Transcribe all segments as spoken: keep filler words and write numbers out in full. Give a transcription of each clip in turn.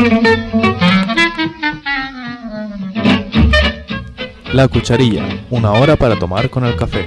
La Cucharilla, una hora para tomar con el café.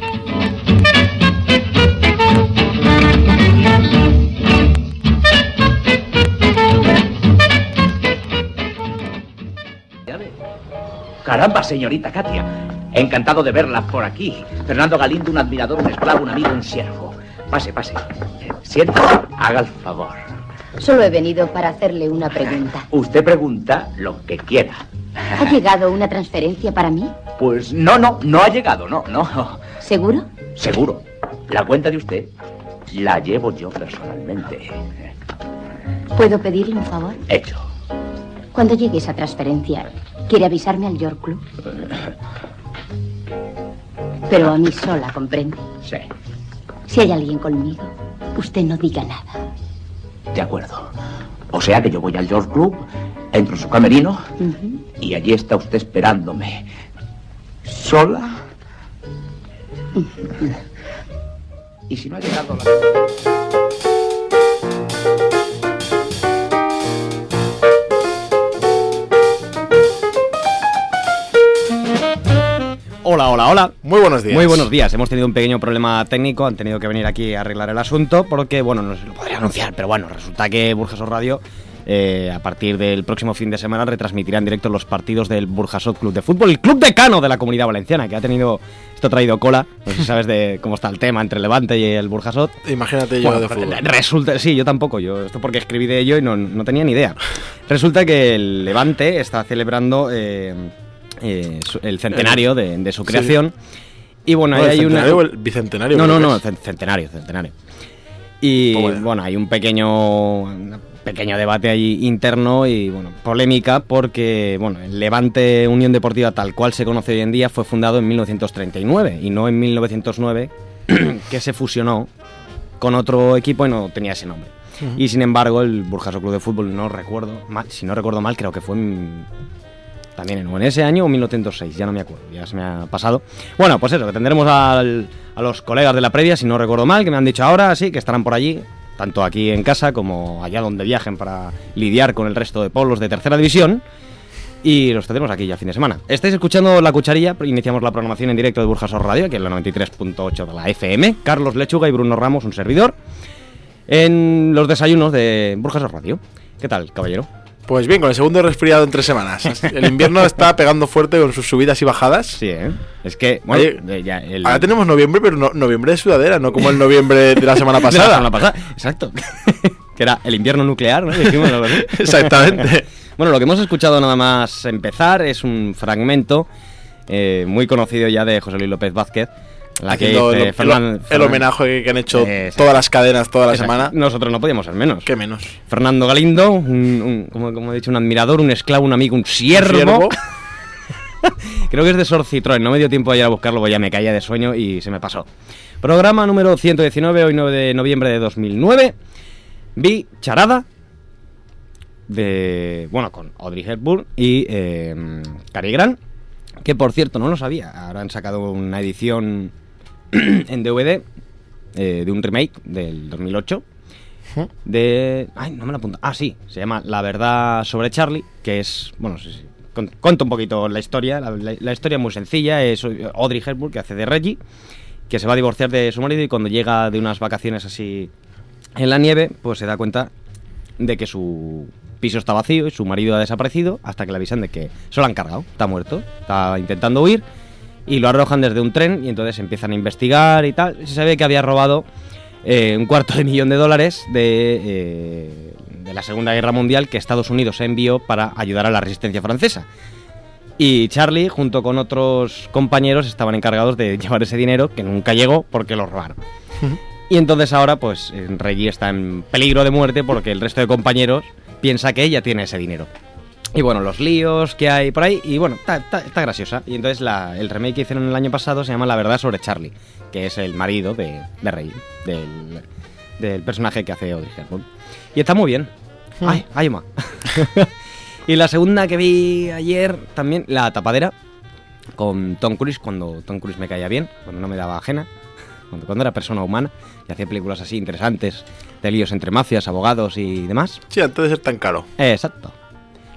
Caramba, señorita Katia. Encantado de verla por aquí. Fernando Galindo, un admirador, un esclavo, un amigo, un siervo. Pase, pase. Siéntase, haga el favor. Solo he venido para hacerle una pregunta. Usted pregunta lo que quiera. ¿Ha llegado una transferencia para mí? Pues no, no, no ha llegado, no, no. ¿Seguro? Seguro. La cuenta de usted la llevo yo personalmente. ¿Puedo pedirle un favor? Hecho. Cuando llegue esa transferencia, ¿quiere avisarme al York Club? Pero a mí sola, ¿comprende? Sí. Si hay alguien conmigo, usted no diga nada. De acuerdo. O sea que yo voy al York Club, entro en su camerino, uh-huh, y allí está usted esperándome. ¿Sola? Uh-huh. Y si no ha llegado la... Hola, hola, hola. Muy buenos días. Muy buenos días. Hemos tenido un pequeño problema técnico, han tenido que venir aquí a arreglar el asunto porque, bueno, no se lo podría anunciar, pero bueno, resulta que Burjasot Radio, eh, a partir del próximo fin de semana, retransmitirá en directo los partidos del Burjasot Club de Fútbol, el club decano de la Comunidad Valenciana, que ha tenido esto traído cola. No sé si sabes de cómo está el tema entre Levante y el Burjasot. Imagínate yo, bueno, de fútbol. Resulta, sí, yo tampoco, yo esto porque escribí de ello y no, no tenía ni idea. Resulta que el Levante está celebrando... Eh, Eh, su, el centenario de, de su creación. Sí. Y bueno, no, ahí hay una... o el bicentenario. No, no, no, centenario, centenario. Y bueno. bueno, hay un pequeño un pequeño debate ahí interno y bueno, polémica porque bueno, el Levante Unión Deportiva tal cual se conoce hoy en día fue fundado en mil novecientos treinta y nueve y no en mil novecientos nueve que se fusionó con otro equipo y no tenía ese nombre. Uh-huh. Y sin embargo, el Burjasot Club de Fútbol, no recuerdo mal, si no recuerdo mal, creo que fue en También en, en ese año o mil novecientos seis, ya no me acuerdo, ya se me ha pasado. Bueno, pues eso, que tendremos al, a los colegas de la previa, si no recuerdo mal, que me han dicho ahora, sí, que estarán por allí, tanto aquí en casa como allá donde viajen para lidiar con el resto de pueblos de tercera división. Y los tendremos aquí ya fin de semana. Estáis escuchando La Cucharilla, iniciamos la programación en directo de Burjasot Radio, que es la noventa y tres punto ocho de la F M. Carlos Lechuga y Bruno Ramos, un servidor, en los desayunos de Burjasot Radio. ¿Qué tal, caballero? Pues bien, con el segundo resfriado en tres semanas. El invierno está pegando fuerte con sus subidas y bajadas. Sí, ¿eh? Es que, bueno, Oye, ya el... ahora tenemos noviembre, pero no, noviembre de sudadera, no como el noviembre de la semana pasada. De la semana pasada, exacto. Que era el invierno nuclear, ¿no? Dijimos algo así. Exactamente. Bueno, lo que hemos escuchado nada más empezar es un fragmento eh, muy conocido ya de José Luis López Vázquez. La que el, dice, el, Fernan, el homenaje que han hecho eh, todas las cadenas toda la exacto. semana. Nosotros no podíamos ser menos. ¿Qué menos? Fernando Galindo, un, un, como, como he dicho, un admirador, un esclavo, un amigo, un siervo. ¿Siervo? Creo que es de Sor Citroën. No me dio tiempo de ir a buscarlo, porque ya me caía de sueño y se me pasó. Programa número ciento diecinueve, hoy nueve de noviembre de dos mil nueve. Vi Charada, de bueno, con Audrey Hepburn y eh, Cary Grant, que por cierto no lo sabía. Ahora han sacado una edición en D V D eh, de un remake del dos mil ocho de... Ay, no me lo apunto. Ah, sí, se llama La Verdad sobre Charlie, que es... Bueno, sí, sí. Cuento un poquito la historia. La, la, la historia es muy sencilla. Es Audrey Hepburn, que hace de Reggie, que se va a divorciar de su marido y cuando llega de unas vacaciones así en la nieve, pues se da cuenta de que su piso está vacío y su marido ha desaparecido, hasta que le avisan de que se lo han cargado, está muerto, está intentando huir y lo arrojan desde un tren y entonces empiezan a investigar y tal. Se sabe que había robado eh, un cuarto de millón de dólares de, eh, de la Segunda Guerra Mundial que Estados Unidos envió para ayudar a la resistencia francesa. Y Charlie, junto con otros compañeros, estaban encargados de llevar ese dinero que nunca llegó porque lo robaron. Uh-huh. Y entonces ahora, pues, Reggie está en peligro de muerte porque el resto de compañeros piensa que ella tiene ese dinero. Y bueno, los líos que hay por ahí, y bueno, está, está, está graciosa. Y entonces la, el remake que hicieron el año pasado se llama La Verdad sobre Charlie, que es el marido de, de Reggie, del, del personaje que hace Audrey Hepburn. Y está muy bien. Mm. Ay, ay, ma. Y la segunda que vi ayer también, La Tapadera, con Tom Cruise, cuando Tom Cruise me caía bien, cuando no me daba ajena, cuando, cuando era persona humana, y hacía películas así interesantes, de líos entre mafias, abogados y demás. Sí, antes de ser tan caro. Eh, exacto.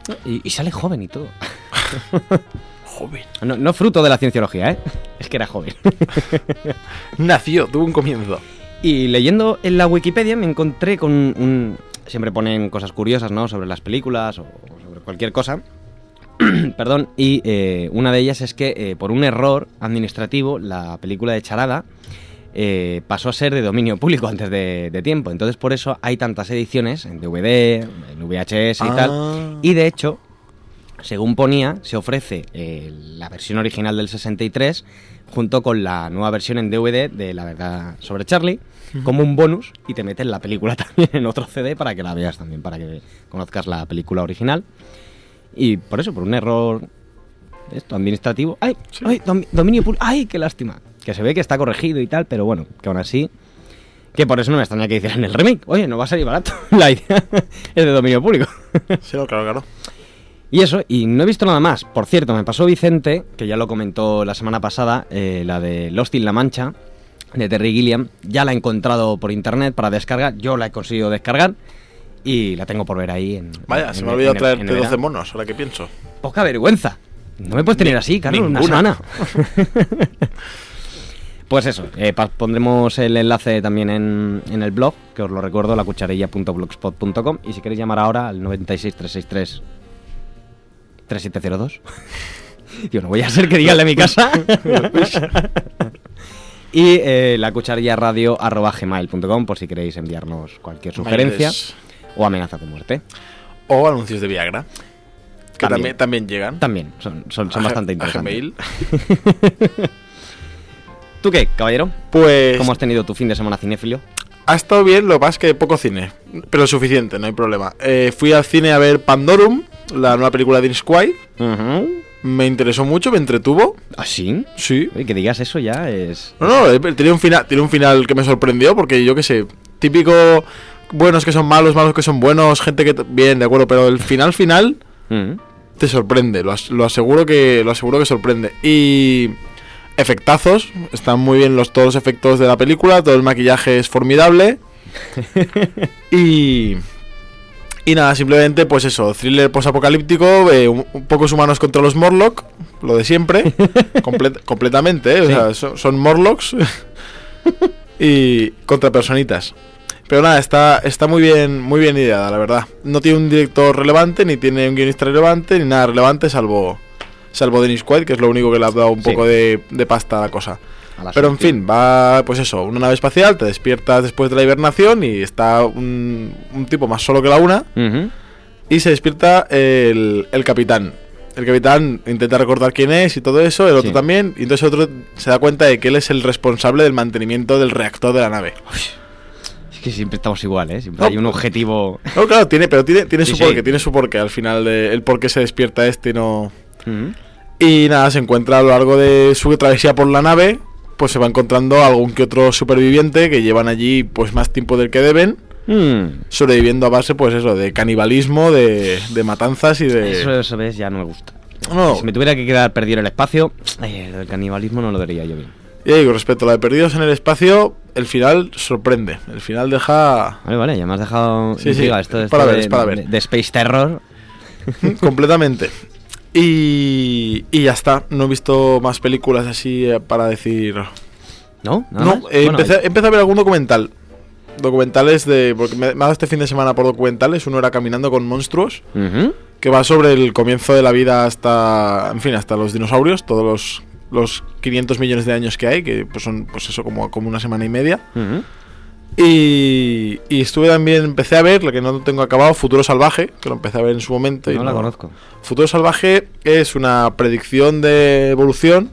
Y, y sale joven y todo. Joven. No, no fruto de la cienciología, ¿eh? Es que era joven. Nació, tuvo un comienzo. Y leyendo en la Wikipedia me encontré con un... Siempre ponen cosas curiosas, ¿no? Sobre las películas o sobre cualquier cosa. Perdón. Y eh, una de ellas es que eh, por un error administrativo la película de Charada eh, pasó a ser de dominio público antes de, de tiempo. Entonces por eso hay tantas ediciones en D V D, en V H S y ah. tal. Y de hecho, según ponía, se ofrece eh, la versión original del sesenta y tres junto con la nueva versión en D V D de La verdad sobre Charlie, uh-huh. como un bonus, y te meten la película también en otro C D para que la veas también, para que conozcas la película original. Y por eso, por un error esto administrativo, ¡ay! Sí. ¡Ay! Dom- dominio público, ¡ay! ¡Qué lástima! Que se ve que está corregido y tal, pero bueno, que aún así, que por eso no me extraña que hicieran el remake. Oye, no va a salir barato, la idea es de dominio público. Sí, claro, claro. Y eso, y no he visto nada más. Por cierto, me pasó Vicente, que ya lo comentó la semana pasada, eh, la de Lost in La Mancha, de Terry Gilliam. Ya la he encontrado por internet para descargar, yo la he conseguido descargar y la tengo por ver ahí en... Vaya, en, se me ha olvidado en, traerte en el doce monos, ahora que pienso. Poca vergüenza. No me puedes tener así, Carlos, una semana. Pues eso, eh, pa- pondremos el enlace también en, en el blog, que os lo recuerdo, la cucharilla punto blogspot punto com. Y si queréis llamar ahora al noventa y seis, trescientos sesenta y tres, treinta y siete cero dos. Yo no voy a ser que diga el de mi casa. Y eh, la cucharilla radio arroba gmail punto com por si queréis enviarnos cualquier sugerencia. Mailes. O amenaza de muerte. O anuncios de Viagra. Que También, también, también llegan. También, son, son, son a bastante a interesantes. Gmail. ¿Tú qué, caballero? Pues... ¿Cómo has tenido tu fin de semana cinéfilo? Ha estado bien, lo que pasa es que poco cine. Pero suficiente, no hay problema. Eh, fui al cine a ver Pandorum, la nueva película de Dennis Quaid. Uh-huh. Me interesó mucho, me entretuvo. ¿Ah, sí? Sí. Oye, que digas eso ya es... No, no, eh, tiene un final, tiene un final que me sorprendió porque yo qué sé, típico buenos que son malos, malos que son buenos, gente que... T- bien, de acuerdo, pero el final final Uh-huh. te sorprende, lo, as- lo aseguro que lo aseguro que sorprende. Y... efectazos, están muy bien los, todos los efectos de la película, todo el maquillaje es formidable. y... Y nada, simplemente pues eso, thriller posapocalíptico, eh, un, un pocos humanos contra los Morlock, lo de siempre, comple- completamente, ¿eh? O Sí. sea, so- son Morlocks y contra personitas. Pero nada, está, está muy bien, muy bien ideada, la verdad. No tiene un director relevante, ni tiene un guionista relevante, ni nada relevante, salvo salvo Dennis Quaid, que es lo único que le ha dado un Sí. poco de, de pasta a la cosa. A la Pero en solución. fin, va, pues eso, una nave espacial, te despiertas después de la hibernación y está un, un tipo más solo que la una, Uh-huh. y se despierta el, el capitán. El capitán intenta recordar quién es y todo eso, el otro Sí. también, y entonces el otro se da cuenta de que él es el responsable del mantenimiento del reactor de la nave. Es que siempre estamos igual, ¿eh? Siempre No. hay un objetivo... No, claro, tiene, pero tiene, tiene Sí, su sí. porqué, tiene su porqué al final, de, el por qué se despierta este y no... Uh-huh. Y nada, se encuentra a lo largo de su travesía por la nave, pues se va encontrando algún que otro superviviente que llevan allí pues más tiempo del que deben, Mm. sobreviviendo a base pues eso, de canibalismo, de, de matanzas y de... Eso, eso ves, ya no me gusta. No. Si me tuviera que quedar perdido en el espacio, eh, lo del canibalismo no lo diría yo bien. Y digo, respecto a la de Perdidos en el Espacio, el final sorprende, el final deja Vale, vale, ya me has dejado Sí, intriga. sí, Esto, es esto para ver, de, es para ver. de- de Space Terror. completamente. Y, y ya está, no he visto más películas así eh, para decir... ¿No? ¿Nada No, más? eh, Bueno, empecé, empecé a ver algún documental. Documentales de... Porque me, me ha dado este fin de semana por documentales. Uno era Caminando con monstruos, ujú. que va sobre el comienzo de la vida hasta... En fin, hasta los dinosaurios, todos los, los quinientos millones de años que hay, que pues son pues eso como, como una semana y media. Ujú. Y, y estuve también, empecé a ver, lo que no tengo acabado, Futuro Salvaje, que lo empecé a ver en su momento. y No la conozco. Futuro Salvaje es una predicción de evolución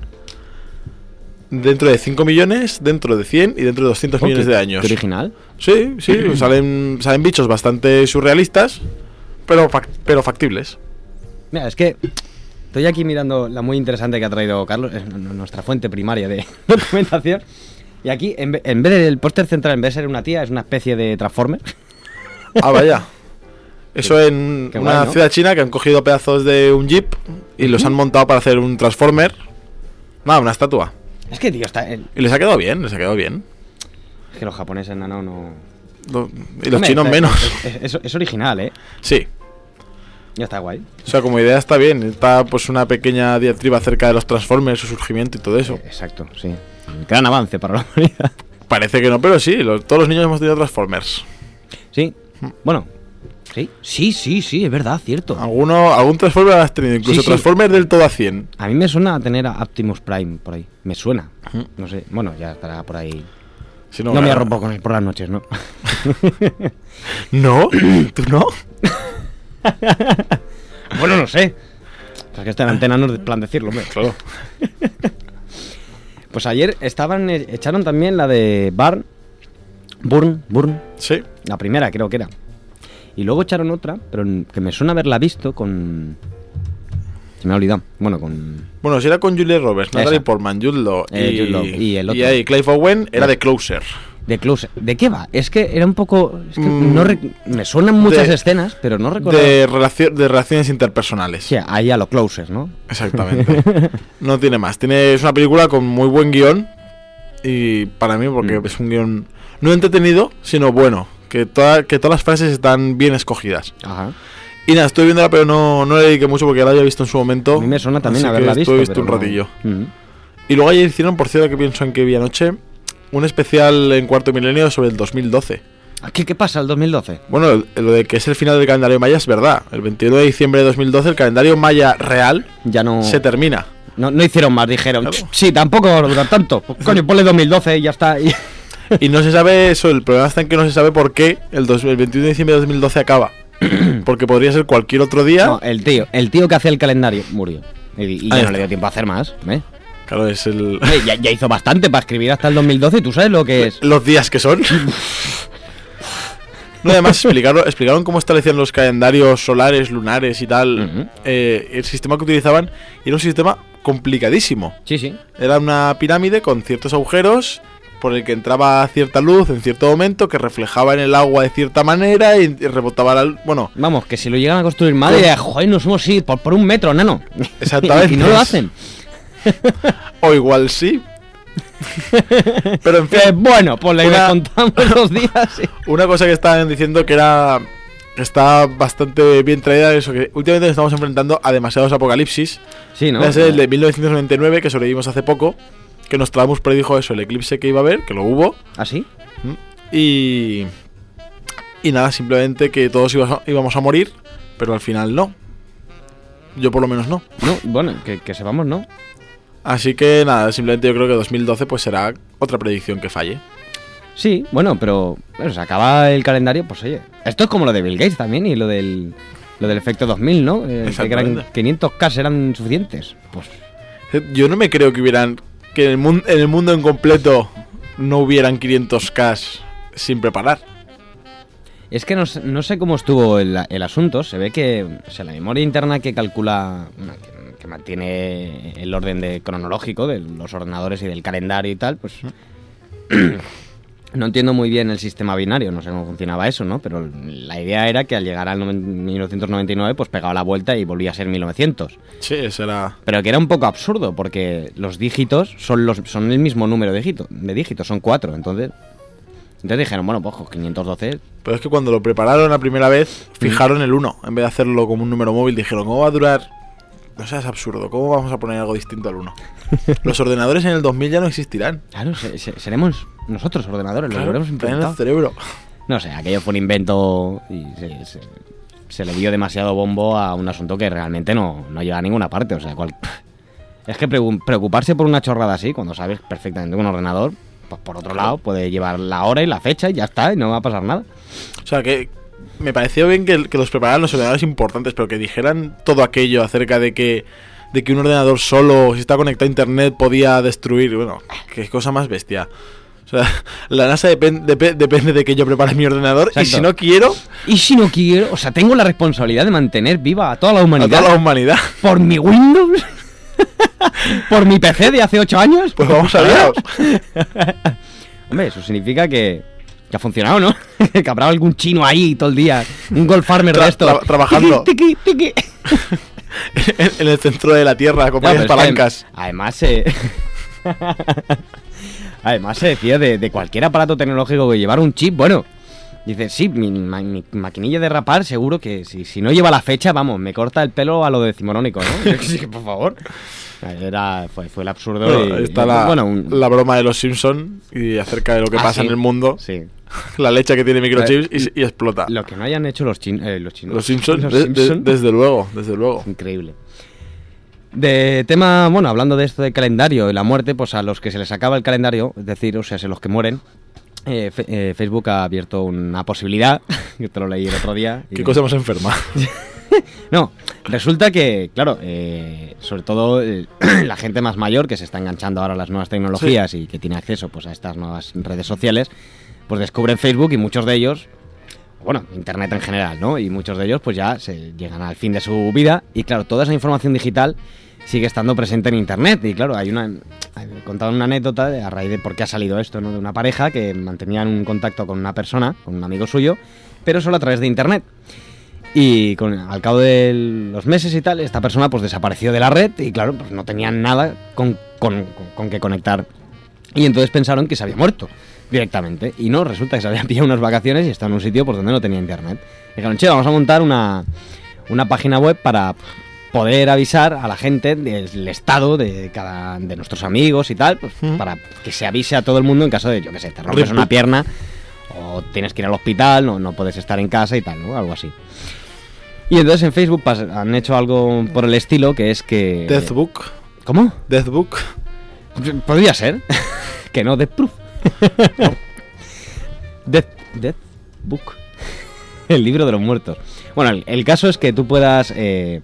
dentro de cinco millones, dentro de cien y dentro de doscientos Oh, millones qué- de años. qué original. Sí, sí, salen, salen bichos bastante surrealistas, pero, fac- pero factibles. Mira, es que estoy aquí mirando la muy interesante que ha traído Carlos, es n- n- nuestra fuente primaria de documentación. Y aquí, en, ve- en vez del póster central, en vez de ser una tía, es una especie de Transformer. Ah, vaya. Eso en qué una guay, ¿no? ciudad china que han cogido pedazos de un jeep y los han montado para hacer un Transformer. Nada, una estatua. Es que, tío, está. el- Y les ha quedado bien, les ha quedado bien. Es que los japoneses, no, no. no... Lo- Y los Hombre, chinos está- menos. Es, es- es original, ¿eh? Sí. Ya está guay. O sea, como idea está bien. Está pues una pequeña diatriba acerca de los Transformers, su surgimiento y todo eso. Exacto, sí. Un gran avance para la humanidad. Parece que no, pero sí, los, todos los niños hemos tenido Transformers. Sí, bueno, sí, sí, sí, sí, es verdad, cierto. Alguno, algún Transformer has tenido, incluso Sí, sí. Transformers del todo a cien. A mí me suena a tener a Optimus Prime por ahí. Me suena. No sé, bueno, ya estará por ahí. Si No, me claro. arropo con él por las noches, ¿no? ¿No? ¿Tú no? Bueno, no sé. O sea, que está en antena no es plan decirlo, hombre. Claro. Pues ayer estaban, eh, echaron también la de Barn, Burn, Burn, Sí. la primera creo que era. Y luego echaron otra, pero en- que me suena haberla visto con... Se me ha olvidado. Bueno, con... Bueno, si era con Julia Roberts, Esa. Natalie Portman, Jude Law Eh, y, Jude Law y el otro. y ahí Clive Owen, era de Closer. De Close. ¿De qué va? Es que era un poco... Es que Mm, no rec- me suenan muchas de- escenas, pero no recuerdo... De, relacio- de relaciones interpersonales. Sí, ahí a lo Closes, ¿no? Exactamente. No tiene más. Tiene, es una película con muy buen guión. Y para mí, porque Mm. es un guión no entretenido, sino bueno. Que, toda, que todas las frases están bien escogidas. Ajá. Y nada, estoy viéndola, pero no, no le dediqué mucho porque ya la había visto en su momento. A mí me suena también así haberla que visto. estuve visto pero un no- ratillo. Ujú. Y luego ayer hicieron, por cierto, que pienso en que vi anoche, un especial en Cuarto Milenio sobre el dos mil doce. ¿Qué, ¿Qué pasa el dos mil doce? Bueno, el- lo de que es el final del calendario maya es verdad. El veintiuno de diciembre de dos mil doce el calendario maya real Ya no... se termina. No, no hicieron más, dijeron, Claro. "Ch, sí, tampoco va a durar tanto. Pues, coño, ponle dos mil doce y ya está. Y... Y no se sabe eso, el problema está en que no se sabe por qué el, dos- el veintiuno de diciembre de dos mil doce acaba. Porque podría ser cualquier otro día. No, el tío, el tío que hacía el calendario murió. Y, y ya Ahí no está. le dio tiempo a hacer más. ¿eh? Claro, es el... Eh, ya, ya hizo bastante para escribir hasta el dos mil doce, ¿tú sabes lo que es? los días que son. No, además explicaron, explicaron cómo establecían los calendarios solares, lunares y tal. Ujú. eh, el sistema que utilizaban y era un sistema complicadísimo. Sí, sí. Era una pirámide con ciertos agujeros por el que entraba cierta luz en cierto momento, que reflejaba en el agua de cierta manera y, y rebotaba la luz. Bueno, Vamos, que si lo llegan a construir mal, Con- diría, joder, nos hemos ido por, por un metro, nano. Exactamente. Y no lo hacen. o igual sí. Pero en fin, Eh, bueno, pues le Una- contamos los días. Sí. una cosa que estaban diciendo que era que está bastante bien traída eso, que últimamente nos estamos enfrentando a demasiados apocalipsis. Sí, ¿no? Es el de mil novecientos noventa y nueve que sobrevivimos hace poco, que Nostradamus predijo eso, el eclipse que iba a haber, que lo hubo. ¿Ah, sí? Y y nada, simplemente que todos íbamos a, íbamos a morir, pero al final no. Yo por lo menos no. No, bueno, que, que sepamos, ¿no? Así que nada, simplemente yo creo que dos mil doce pues será otra predicción que falle. Sí, bueno, pero bueno, se acaba el calendario, pues oye. Esto es como lo de Bill Gates también y lo del, lo del efecto dos mil, ¿no? Eh, que eran Exactamente. quinientos K eran suficientes. Pues Yo no me creo que hubieran que en el, mun- en el mundo en completo no hubieran quinientos K sin preparar. es que no, sé- no sé cómo estuvo el, el asunto. Se ve que o sea, la memoria interna que calcula, bueno, que, que mantiene el orden de cronológico de los ordenadores y del calendario y tal, pues no entiendo muy bien el sistema binario, no sé cómo funcionaba eso, ¿no? Pero la idea era que al llegar al noven- mil novecientos noventa y nueve pues pegaba la vuelta y volvía a ser mil novecientos. Sí, eso era... Pero que era un poco absurdo porque los dígitos son los son el mismo número de, dígito- de dígitos, son cuatro, entonces entonces dijeron, bueno, pues quinientos doce. Pero es que cuando lo prepararon la primera vez, fijaron el uno. En vez de hacerlo como un número móvil, dijeron, ¿cómo va a durar? O sea, es absurdo. ¿Cómo vamos a poner algo distinto al uno? Los ordenadores en el dos mil ya no existirán. Claro, se- se- seremos nosotros ordenadores, los Claro, habremos traen el inventado. cerebro. No sé, aquello fue un invento y se, se- se le dio demasiado bombo a un asunto que realmente no, no lleva a ninguna parte. O sea, cual- es que pregu- preocuparse por una chorrada así, cuando sabes perfectamente que un ordenador, pues por otro lado, puede llevar la hora y la fecha y ya está, y no va a pasar nada. O sea, que me pareció bien que, que los prepararan los ordenadores importantes, pero que dijeran todo aquello acerca de que de que un ordenador solo, si está conectado a internet, podía destruir. Bueno, qué cosa más bestia. O sea, la NASA depen- depe- depende de que yo prepare mi ordenador. Y Exacto. si no quiero, Y si no quiero, o sea, tengo la responsabilidad de mantener viva a toda la a humanidad toda la humanidad. por mi Windows, por mi P C de hace ocho años. Pues vamos a verlos. Hombre, eso significa que, que ha funcionado, ¿no? Que habrá algún chino ahí todo el día, un Gold Farmer de Tra- estos. tra- trabajando. Tiqui, tiqui, tiqui. en, en el centro de la Tierra, con No, varias pero es que, palancas. además, se... además se decía de, de cualquier aparato tecnológico que llevara un chip, bueno, Dice, sí, mi, ma- mi maquinilla de rapar seguro que si, si no lleva la fecha, vamos, me corta el pelo a lo decimonónico, ¿no? Yo que sí, por favor. Era, fue, fue el absurdo. Bueno, y, está y, la, bueno, un- la broma de los Simpson y acerca de lo que Ah, pasa sí. en el mundo. Sí. La leche que tiene microchips y, y explota. Lo que no hayan hecho los, chin, eh, los chinos. Los Simpsons, Los de- de- Simpson. desde luego, desde luego. Increíble. De tema, bueno, hablando de esto de calendario y la muerte, pues a los que se les acaba el calendario, es decir, o sea, a los que mueren, eh, fe- eh, Facebook ha abierto una posibilidad, que te lo leí el otro día. y Qué me- cosa más enferma. No, resulta que, claro, eh, sobre todo eh, la gente más mayor que se está enganchando ahora a las nuevas tecnologías y que tiene acceso pues a estas nuevas redes sociales, pues descubren Facebook y muchos de ellos, bueno, Internet en general, ¿no? Y muchos de ellos pues ya se llegan al fin de su vida y claro, toda esa información digital sigue estando presente en Internet y claro, hay una... He contado una anécdota de- a raíz de por qué ha salido esto, ¿no? De una pareja que mantenían un contacto con una persona, con un amigo suyo, pero solo a través de Internet. Y con, al cabo de los meses y tal, esta persona pues desapareció de la red y claro, pues no tenían nada con, con, con, con que conectar. Y entonces pensaron que se había muerto directamente. Y no, resulta que se había pillado unas vacaciones y está en un sitio por donde no tenía internet. Y dijeron, che, vamos a montar una, una página web para poder avisar a la gente del estado de cada de nuestros amigos y tal, pues Mm. para que se avise a todo el mundo en caso de, yo qué sé, te rompes Rip- una pierna o tienes que ir al hospital, no, no puedes estar en casa y tal, ¿no? Algo así. Y entonces en Facebook pas- han hecho algo por el estilo que es que... Deathbook. ¿Cómo? Deathbook. Podría ser. Que no, Death Proof. Death, Death Book. El libro de los muertos. Bueno, el, el caso es que tú puedas eh,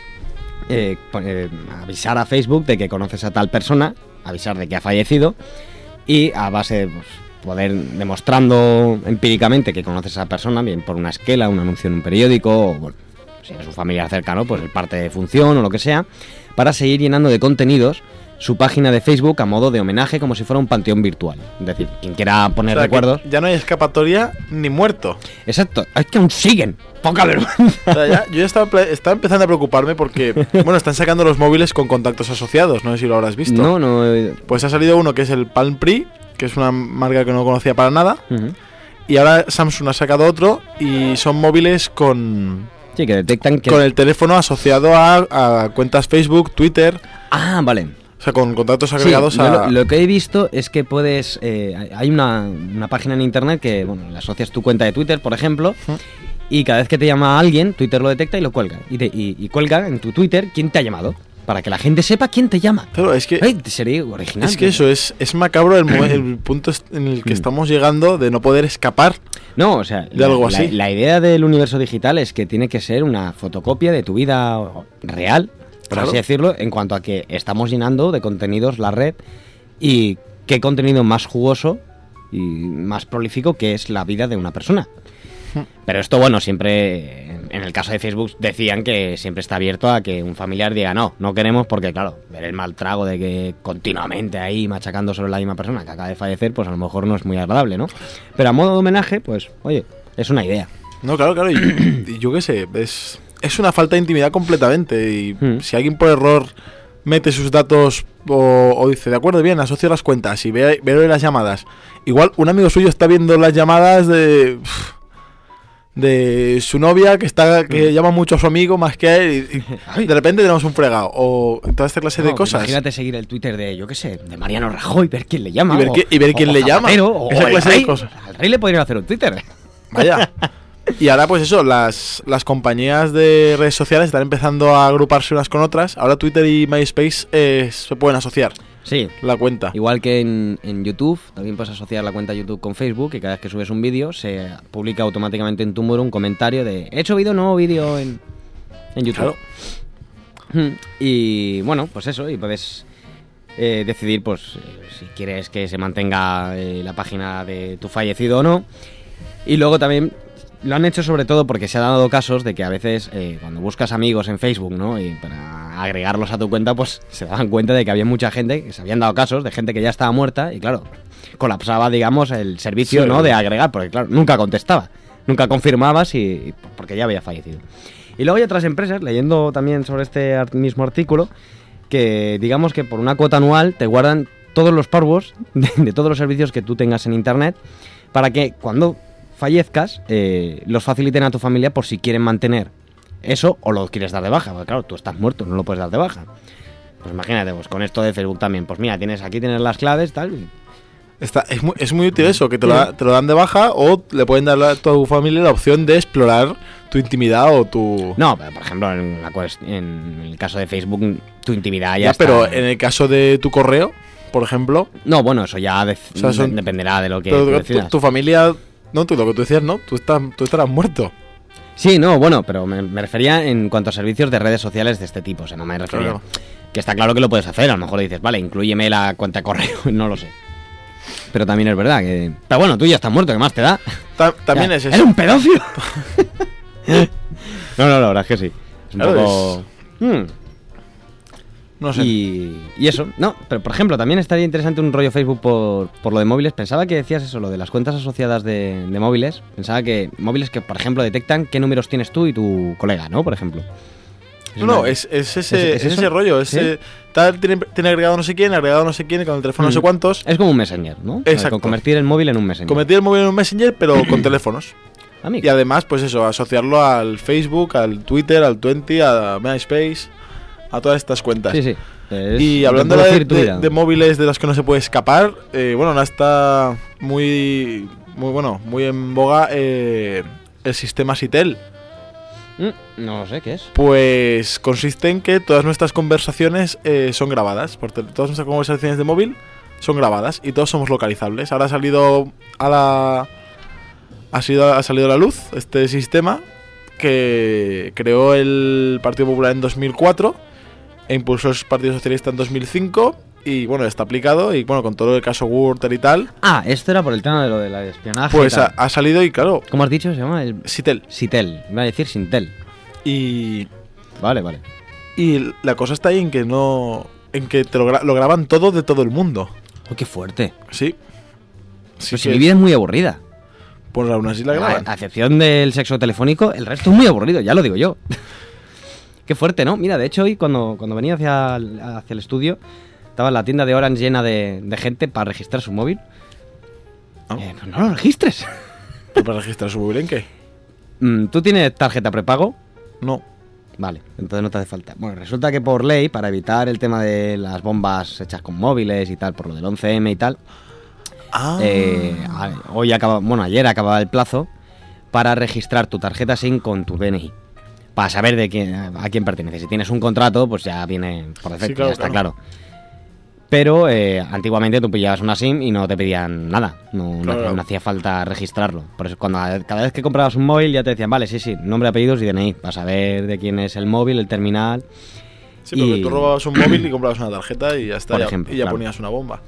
eh, pon- eh, avisar a Facebook de que conoces a tal persona, avisar de que ha fallecido y a base de pues, poder demostrando empíricamente que conoces a esa persona, bien por una esquela, un anuncio en un periódico, o bueno, si eres un familiar cercano, pues el parte de función o lo que sea, para seguir llenando de contenidos su página de Facebook a modo de homenaje como si fuera un panteón virtual. Es decir, quien quiera poner O sea, que recuerdos... ya no hay escapatoria ni muerto. Exacto, es que aún siguen. Poca vergüenza. O sea, ya- yo ya estaba, ple- estaba empezando a preocuparme porque, bueno, están sacando los móviles con contactos asociados. No sé si lo habrás visto. No, no... eh, Pues ha salido uno que es el Palm Pre, que es una marca que no conocía para nada. ujú. Y ahora Samsung ha sacado otro y son móviles con, Sí, que detectan que... con el teléfono asociado a, a cuentas Facebook, Twitter. Ah, vale. O sea, con contactos Sí, agregados yo a... lo, lo que he visto es que puedes... eh, hay una, una página en internet que, bueno, le asocias tu cuenta de Twitter, por ejemplo, Ujú. y cada vez que te llama alguien, Twitter lo detecta y lo cuelga. Y, te- y- y cuelga en tu Twitter quién te ha llamado, para que la gente sepa quién te llama. Claro, es que... Ay, sería original. Es que eso, es, es macabro el, mo- el punto est- en el que Mm. estamos llegando de no poder escapar. No, o sea, de la, algo la- así. la idea del universo digital es que tiene que ser una fotocopia de tu vida real, por Claro. así decirlo, en cuanto a que estamos llenando de contenidos la red y qué contenido más jugoso y más prolífico que es la vida de una persona. Pero esto, bueno, siempre, en el caso de Facebook, decían que siempre está abierto a que un familiar diga no, no queremos porque, claro, ver el mal trago de que continuamente ahí machacando sobre la misma persona que acaba de fallecer, pues a lo mejor no es muy agradable, ¿no? Pero a modo de homenaje, pues, oye, es una idea. No, claro, claro. Y, y yo qué sé, es, es una falta de intimidad completamente. Y Mm. si alguien por error mete sus datos o, o dice, de acuerdo, bien, asocio las cuentas y ve, ve las llamadas. Igual un amigo suyo está viendo las llamadas de... de su novia que está que llama mucho a su amigo más que a él y, y de repente tenemos un fregado o toda esta clase de No, cosas. Imagínate seguir el Twitter de, yo qué sé, de Mariano Rajoy, ver quién le llama. Y ver o- qui- y ver o- quién o le llama. Zapatero, o, Esa o el clase de rey. cosas. Al rey le podrían hacer un Twitter. Vaya. Y ahora pues eso, las, las compañías de redes sociales están empezando a agruparse unas con otras. Ahora Twitter y MySpace eh, se pueden asociar Sí. la cuenta. Igual que en, en YouTube, también puedes asociar la cuenta YouTube con Facebook y cada vez que subes un vídeo se publica automáticamente en tu muro un comentario de he hecho vídeo, nuevo vídeo en, en YouTube. Claro. Mm, Y bueno, pues eso, y puedes eh, decidir pues eh, si quieres que se mantenga eh, la página de tu fallecido o no. Y luego también lo han hecho sobre todo porque se han dado casos de que a veces eh, cuando buscas amigos en Facebook, ¿no? Y para agregarlos a tu cuenta, pues se daban cuenta de que había mucha gente, que se habían dado casos de gente que ya estaba muerta y claro, colapsaba, digamos, el servicio, Sí. ¿no? De agregar, porque claro, nunca contestaba, nunca confirmaba si, porque ya había fallecido. Y luego hay otras empresas, leyendo también sobre este ar- mismo artículo, que digamos que por una cuota anual te guardan todos los passwords de, de todos los servicios que tú tengas en internet para que cuando fallezcas, eh, los faciliten a tu familia por si quieren mantener eso o lo quieres dar de baja. Porque claro, tú estás muerto, no lo puedes dar de baja. Pues imagínate, pues con esto de Facebook también, pues mira, tienes aquí tienes las claves, tal. Está, es, muy, es muy útil eso, que te lo, da- te lo dan de baja o le pueden dar a tu familia la opción de explorar tu intimidad o tu... No, pero por ejemplo, en, la cuest- en el caso de Facebook, tu intimidad ya, Ya, está. pero en el caso de tu correo, por ejemplo, No, bueno, eso ya de- O sea, son- de- dependerá de lo que pero tú tu, decidas. tu familia... No, tú lo que tú decías, ¿no? Tú, estás, tú estarás muerto. Sí, no, bueno, pero me, me refería en cuanto a servicios de redes sociales de este tipo. O sea, no me refería... Claro. Que está claro que lo puedes hacer. A lo mejor le dices, vale, inclúyeme la cuenta de correo. No lo sé. Pero también es verdad que... Pero bueno, tú ya estás muerto, ¿qué más te da? Ta- también Ya, es ¿eres eso. un pedófilo? No, no, la verdad es que sí. Es un Claro, poco... Hmm. No sé. Y, y eso, no, pero por ejemplo, también estaría interesante un rollo Facebook por, por lo de móviles. Pensaba que decías eso, lo de las cuentas asociadas de, de móviles. Pensaba que móviles que, por ejemplo, detectan qué números tienes tú y tu colega, ¿no? Por ejemplo. No, no, una- es, es ese, ¿Es- es es ese eso? rollo. Es, ¿Sí? eh, tal, tiene, tiene agregado no sé quién, agregado no sé quién, con el teléfono no sé Mm. cuántos. Es como un Messenger, ¿no? Exacto. Con convertir el móvil en un Messenger. Convertir el móvil en un Messenger, pero con teléfonos. Amigo. Y además, pues eso, asociarlo al Facebook, al Twitter, al veinte, a MySpace, a todas estas cuentas. Sí, sí. Es Y hablando de, reproducir tu de- vida. de móviles de los que no se puede escapar, eh, bueno, ahora está muy, muy bueno, muy en boga eh, el sistema Sitel. Mm, no lo sé, ¿qué es? Pues consiste en que todas nuestras conversaciones eh, son grabadas. Por tel- todas nuestras conversaciones de móvil son grabadas y todos somos localizables. Ahora ha salido a la ha, sido, ha salido a la luz este sistema que creó el Partido Popular en dos mil cuatro e impulsó el Partido Socialista en dos mil cinco y bueno, está aplicado y bueno, con todo el caso Gürtel y tal, Ah, esto era por el tema de lo del espionaje. pues y ha, tal. ha salido y claro, ¿Cómo has dicho? Se llama el Sitel. Sitel. Iba a decir Sintel. Y Vale, vale. Y la cosa está ahí en que no. En que te lo, gra- lo graban todo de todo el mundo. Oh, qué fuerte. Sí. Sí Pero si que mi vida es muy aburrida. Pues aún así la A, graban. a excepción del sexo telefónico, el resto es muy aburrido, ya lo digo yo. Qué fuerte, ¿no? Mira, de hecho hoy cuando, cuando venía hacia el, hacia el estudio, estaba la tienda de Orange llena de, de gente para registrar su móvil. Ah. Eh, pues no lo registres. ¿Para registrar su móvil en qué? Mm, ¿Tú tienes tarjeta prepago? No. Vale, entonces no te hace falta. Bueno, resulta que por ley, para evitar el tema de las bombas hechas con móviles y tal, por lo del once eme y tal, Ah. eh, a- hoy acaba, bueno, ayer acababa el plazo para registrar tu tarjeta SIM con tu D N I. Para saber de quién, a quién pertenece. Si tienes un contrato, pues ya viene por defecto, Sí, claro, ya está claro. claro. Pero eh, antiguamente tú pillabas una SIM y no te pedían nada. No, no- Claro. no hacía falta registrarlo. Por eso cuando cada vez que comprabas un móvil ya te decían, vale, sí, sí, nombre, apellidos y D N I. Para saber de quién es el móvil, el terminal. Sí, porque y- tú robabas un móvil y comprabas una tarjeta y ya está. Por ya- ejemplo, y ya claro. ponías una bomba.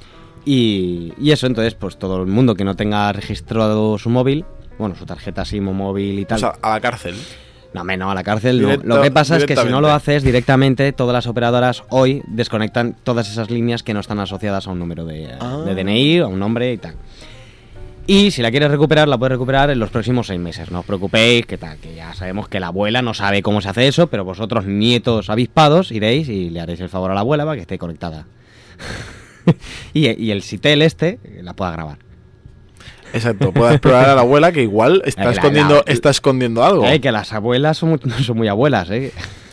Y, y eso, entonces, pues todo el mundo que no tenga registrado su móvil, bueno, su tarjeta SIM o móvil y tal. O sea, a la cárcel. No, menos a la cárcel. no. Directa- Lo que pasa es que si no lo directamente. haces directamente, todas las operadoras hoy desconectan todas esas líneas que no están asociadas a un número de, Ah. de D N I, a un nombre y tal. Y si la quieres recuperar, la puedes recuperar en los próximos seis meses. No os preocupéis, que tal, que ya sabemos que la abuela no sabe cómo se hace eso, pero vosotros, nietos avispados, iréis y le haréis el favor a la abuela para que esté conectada. y, y el Sitel este eh, la pueda grabar. Exacto. Puedes explorar a la abuela que igual está La- la- escondiendo, la- está escondiendo algo. Eh, que las abuelas son muy- no son muy abuelas, ¿eh?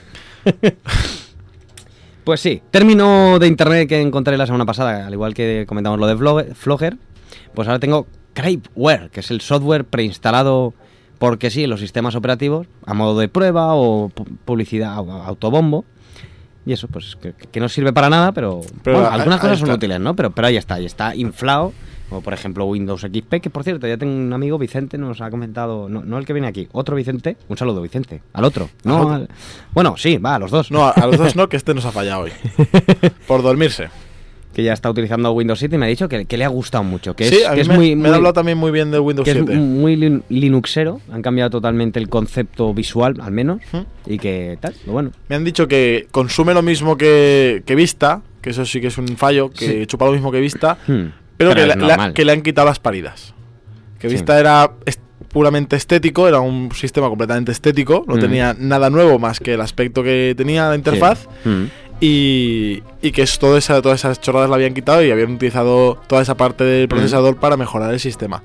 Pues sí, término de internet que encontré la semana pasada, al igual que comentamos lo de Vlog- Flogger, pues ahora tengo Crapeware, que es el software preinstalado porque sí en los sistemas operativos, a modo de prueba o pu- publicidad, o autobombo. Y eso, pues que, que no sirve para nada, pero, Pero bueno, ahí- algunas ahí cosas son está. útiles, ¿no? Pero, pero ahí está, ahí está inflado. Como por ejemplo Windows X P, que por cierto, ya tengo un amigo, Vicente, nos ha comentado, no, no el que viene aquí, otro Vicente, un saludo Vicente, al otro, no ¿Al otro? al- bueno, sí, va, a los dos, No, a, a los dos no, que este nos ha fallado hoy. Por dormirse. que ya está utilizando Windows siete y me ha dicho que, que le ha gustado mucho, que sí, es, a que mí es me, muy, me muy- han hablado también muy bien del Windows que es siete. muy lin- linuxero, han cambiado totalmente el concepto visual, al menos, Ujú. y que tal, lo bueno. Me han dicho que consume lo mismo que, que Vista, que eso sí que es un fallo, que Sí. chupa lo mismo que Vista, Hmm. pero, que, es la- la- normal. que le han quitado las paridas. Que Sí. Vista era est- puramente estético, era un sistema completamente estético, no Mm. tenía nada nuevo más que el aspecto que tenía la interfaz. Sí. Hmm. Y, y que es todo esa, todas esas chorradas la habían quitado y habían utilizado toda esa parte del procesador para mejorar el sistema.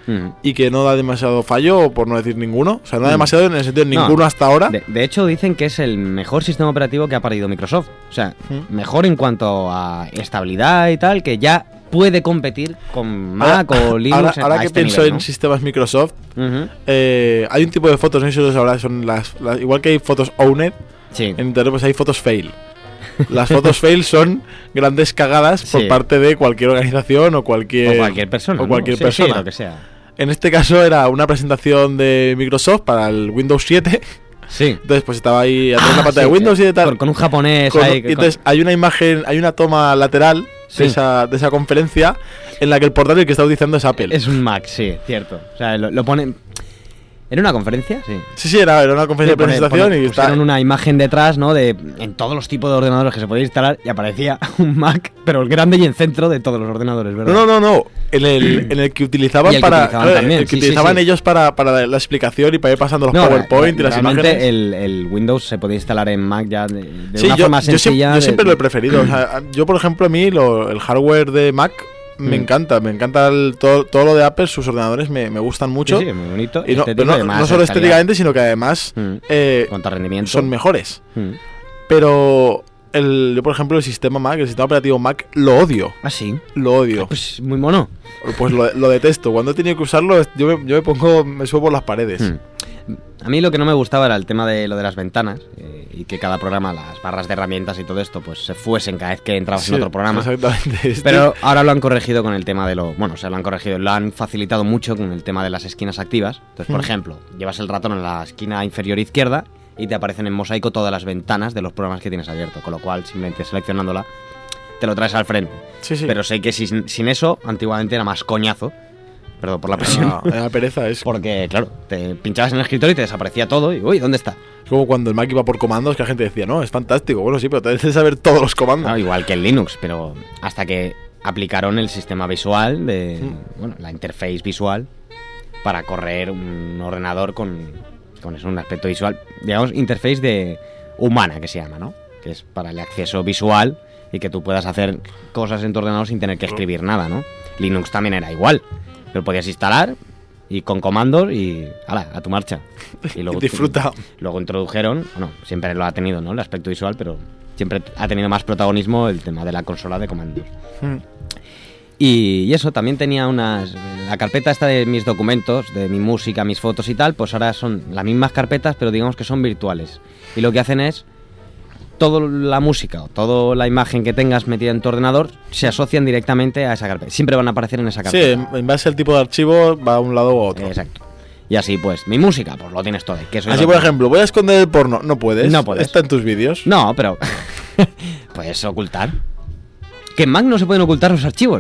Mm. y que no da demasiado fallo, por no decir ninguno. O sea, no da Mm. demasiado en el sentido de No. ninguno hasta ahora. De, de hecho, dicen que es el mejor sistema operativo que ha parido Microsoft. O sea, Mm. mejor en cuanto a estabilidad y tal, que ya puede competir con Mac Ahora- o Linux. Ahora, a ahora que este pienso nivel, en ¿no? sistemas Microsoft, Ujú. eh, hay un tipo de fotos, no sé si lo sabrás, son las, las- igual que hay fotos owned, Sí. en Internet pues hay fotos fail. Las fotos fail son grandes cagadas por Sí. parte de cualquier organización o cualquier, O cualquier persona. o ¿no? cualquier Sí, persona. sí, lo que sea. En este caso era una presentación de Microsoft para el Windows siete. Sí. Entonces pues estaba ahí atrás Ah, la pantalla sí, de Windows y de tal. Con, con un japonés Con- ahí. y que- entonces hay una imagen, hay una toma lateral Sí. de, esa, de esa conferencia en la que el portátil que está utilizando es Apple. Es un Mac, sí, cierto. O sea, lo, lo ponen. ¿Era una conferencia? Sí. Sí, sí, era, era una conferencia Sí, pone- de presentación pone- y está... pusieron una imagen detrás, ¿no? De en todos los tipos de ordenadores que se podía instalar y aparecía un Mac, pero el grande y en centro de todos los ordenadores, ¿verdad? No, no, no, no. En el, en el que utilizaban Y el que para. utilizaban claro, también, el que sí, sí, utilizaban sí. ellos para, para la, la explicación y para ir pasando los No, PowerPoint y las realmente imágenes. El, el Windows se podía instalar en Mac ya de, de Sí, una yo, forma yo siem- sencilla. yo de- siempre lo he preferido. O sea, yo, por ejemplo, a mí lo- el hardware de Mac me Mm. encanta. Me encanta el- todo, todo lo de Apple, sus ordenadores me, me gustan mucho. Sí, sí, muy bonito. y no, estético, pero no, además, no solo calidad. estéticamente, sino que además Mm. eh, Con rendimiento. son mejores. Mm. Pero el, yo, por ejemplo, el sistema Mac, el sistema operativo Mac, lo odio. Ah, sí. Lo odio. Pues muy mono. Pues lo, lo detesto. Cuando he tenido que usarlo, yo me, yo me pongo, me subo por las paredes. Mm. A mí lo que no me gustaba era el tema de lo de las ventanas eh, y que cada programa, las barras de herramientas y todo esto, pues se fuesen cada vez que entrabas Sí, en otro programa. Exactamente. Este- Pero ahora lo han corregido con el tema de lo... Bueno, se lo han corregido, lo han facilitado mucho con el tema de las esquinas activas. Entonces, por Mm. ejemplo, llevas el ratón en la esquina inferior izquierda y te aparecen en mosaico todas las ventanas de los programas que tienes abierto. Con lo cual, simplemente seleccionándola, te lo traes al frente. Sí, sí. Pero sé que sin, sin eso, antiguamente era más coñazo. Perdón por la presión. No, la pereza es Porque, claro, te pinchabas en el escritorio y te desaparecía todo. Y, uy, ¿dónde está? como cuando el Mac iba por comandos que la gente decía, no, es fantástico. Bueno, sí, pero te debes de saber todos los comandos. Ah, igual que el Linux, pero hasta que aplicaron el sistema visual de, Mm. bueno, la interface visual para correr un ordenador con, con eso, un aspecto visual, digamos, interface de humana que se llama, ¿no? Que es para el acceso visual y que tú puedas hacer cosas en tu ordenador sin tener que escribir nada, ¿no? Linux también era igual, pero podías instalar y con comandos y ala, a tu marcha. Y luego Disfruta. Luego introdujeron, bueno, siempre lo ha tenido, ¿no? El aspecto visual, pero siempre ha tenido más protagonismo el tema de la consola de comandos. Mm. Y, y eso, también tenía unas... La carpeta esta de mis documentos, de mi música, mis fotos y tal, pues ahora son las mismas carpetas, pero digamos que son virtuales. Y lo que hacen es... Toda la música o toda la imagen que tengas metida en tu ordenador se asocian directamente a esa carpeta. Siempre van a aparecer en esa Sí, carpeta. en, en base al tipo de archivo va a un lado u otro. Exacto. Y así, pues, mi música, pues lo tienes todo ahí. Que eso Así, es por lo que- ejemplo, voy a esconder el porno. No puedes. No puedes. Está en tus vídeos. No, pero... puedes ocultar. Que en Mac no se pueden ocultar los archivos.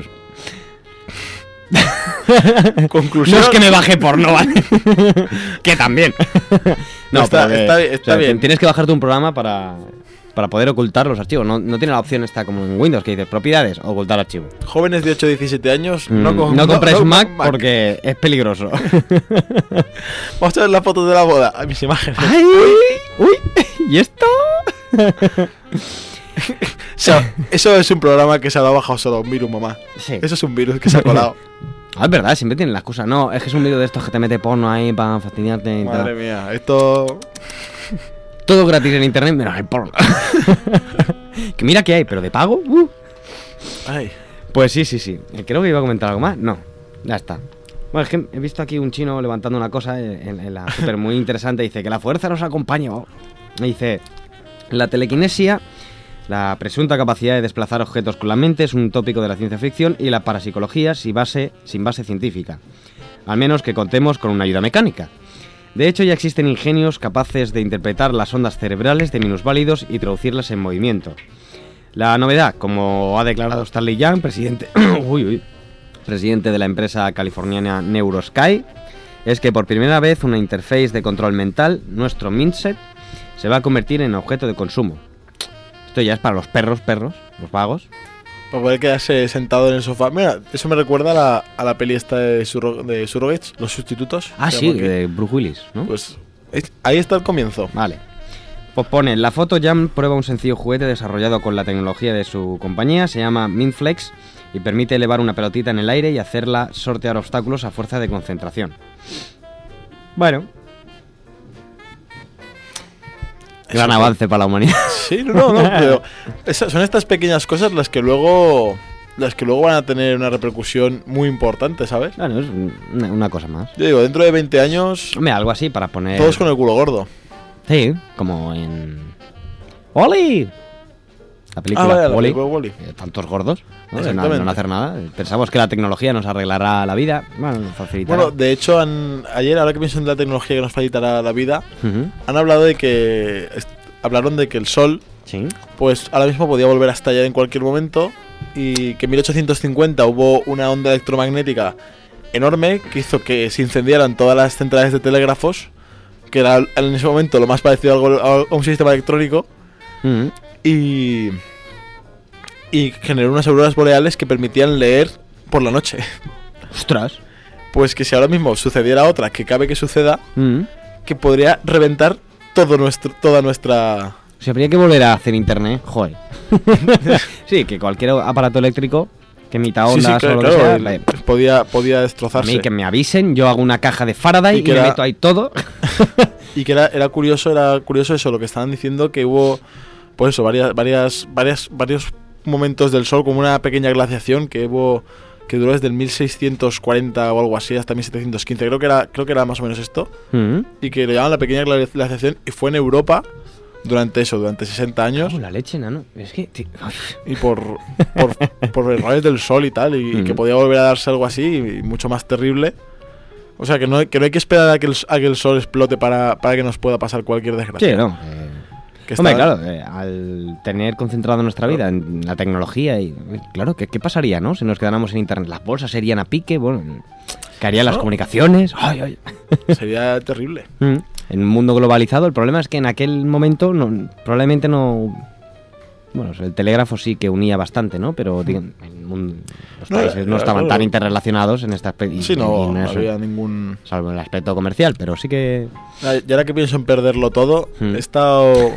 Conclusión. No es que me baje porno, ¿vale? Que también. No, Está- pero que- está bien, está bien. Tienes que bajarte un programa para, para poder ocultar los archivos. No, no tiene la opción esta como en Windows que dice propiedades, ocultar archivo. Jóvenes de ocho a diecisiete años, Mm, no, No, com- compres no- no Mac, Mac. porque es peligroso. Vamos a ver las fotos de la boda. A mis imágenes. ¡Ay! ¡Uy! ¿Y esto? O sea, eso es un programa que se lo ha bajado solo un virus, mamá. Sí. Eso es un virus que se ha colado. Ah, es verdad, siempre tienen la excusa. No, es que es un vídeo de estos que te mete porno ahí para fastidiarte y Madre tal. mía, esto. Todo gratis en internet, menos el porno. Que mira que hay, pero de pago. Uh. Ay. Pues sí, sí, sí. Creo que iba a comentar algo más. No, ya está. Bueno, es que he visto aquí un chino levantando una cosa en, en la super muy interesante. Dice que la fuerza nos acompaña. Me dice, la telequinesia, la presunta capacidad de desplazar objetos con la mente, es un tópico de la ciencia ficción, y la parapsicología sin base, sin base científica. Al menos que contemos con una ayuda mecánica. De hecho, ya existen ingenios capaces de interpretar las ondas cerebrales de minusválidos y traducirlas en movimiento. La novedad, como ha declarado Stanley Young, presidente, uy, uy, presidente de la empresa californiana NeuroSky, es que por primera vez una interface de control mental, nuestro Mindset, se va a convertir en objeto de consumo. Esto ya es para los perros, perros, los vagos. Para poder quedarse sentado en el sofá. Mira, eso me recuerda a la, a la peli esta de, Surro- de Surrogates, Los Sustitutos. Ah, Se sí, llama aquí. de Bruce Willis, ¿no? Pues es- ahí está el comienzo. Vale. Pues pone, la Photo Jam prueba un sencillo juguete desarrollado con la tecnología de su compañía, se llama Minflex y permite elevar una pelotita en el aire y hacerla sortear obstáculos a fuerza de concentración. Bueno. Gran Eso, avance para la humanidad. Sí, no, no, pero esas, son estas pequeñas cosas las que luego las que luego van a tener una repercusión muy importante, ¿sabes? Bueno, es una, una cosa más. Yo digo, dentro de veinte años, Hombre, algo así para poner... todos con el culo gordo. Sí, como en... ¡Wall-E! La película Ah, vaya, la Wall-E. película Wall-E. Eh, Tantos gordos, ¿no? De no, Exactamente. de no hacer nada. Pensamos que la tecnología nos arreglará la vida. Bueno, nos facilitará. Bueno, de hecho, han- ayer, ahora que pienso en la tecnología que nos facilitará la vida, Ujú. han hablado de que... est- hablaron de que el Sol, Sí. pues ahora mismo podía volver a estallar en cualquier momento y que en mil ochocientos cincuenta hubo una onda electromagnética enorme que hizo que se incendiaran todas las centrales de telégrafos, que era en ese momento lo más parecido a, algo- a un sistema electrónico, Ujú. y, y generó unas auroras boreales que permitían leer por la noche. Ostras. Pues que si ahora mismo sucediera otra, que cabe que suceda, Ujú. que podría reventar todo nuestro, toda nuestra... O sea, habría que volver a hacer internet. Joder. Sí, que cualquier aparato eléctrico que emita Sí, sí, ondas claro, o lo claro, que sea... el- vale. podía, podía A destrozarse. mí que me avisen, yo hago una caja de Faraday Y y, que me era- meto ahí todo. Y que era, era curioso, era curioso eso, lo que estaban diciendo, que hubo, pues eso, varias, varias, varias, varios momentos del Sol, como una pequeña glaciación que hubo, que duró desde el mil seiscientos cuarenta o algo así hasta mil setecientos quince, creo que era, creo que era más o menos esto, Ujú. y que le llamaban la pequeña gla- glaciación, y fue en Europa durante eso, durante sesenta años, Oh, la leche, nano. Es que... ti- y por, por, por errores del Sol y tal, y, y que Ujú. podía volver a darse algo así, y mucho más terrible. O sea, que no, que no hay que esperar a que el, a que el Sol explote para, para que nos pueda pasar cualquier desgracia. Sí, no. eh, Que Hombre, está- claro, eh, al tener concentrado nuestra vida en la tecnología y... eh, Claro, ¿qué, qué pasaría, no? Si nos quedáramos en internet. Las bolsas serían a pique, bueno... Caerían las No. comunicaciones... Ay, ay. Sería terrible. Mm. En un mundo globalizado, el problema es que en aquel momento no, probablemente no... Bueno, el telégrafo sí que unía bastante, ¿no? Pero digo, en un- los No, países no era- estaban claro. tan interrelacionados en esta especie. Sí, no, no había ningún... Salvo el aspecto comercial, pero sí que... Y ahora que pienso en perderlo todo, Hmm. he estado...